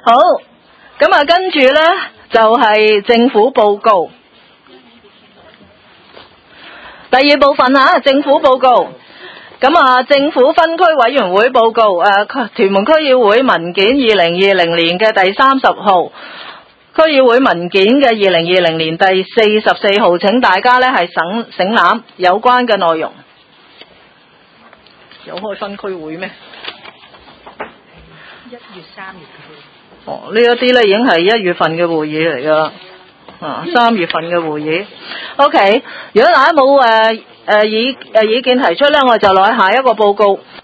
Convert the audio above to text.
好，咁啊，跟住呢，就係政府報告。第二部分啊，政府報告。咁啊，政府分區委員會報告，屯門區議會文件2020年嘅第30號，區議會文件嘅2020年第44號，請大家呢係省覽有關嘅內容。有開分區會咩？1月、3月嘅。哦，呢一啲呢已經係1月份嘅會議嚟㗎啦。3月份嘅會議。OK， 如果大家冇意見提出呢，我哋就落去下一個報告。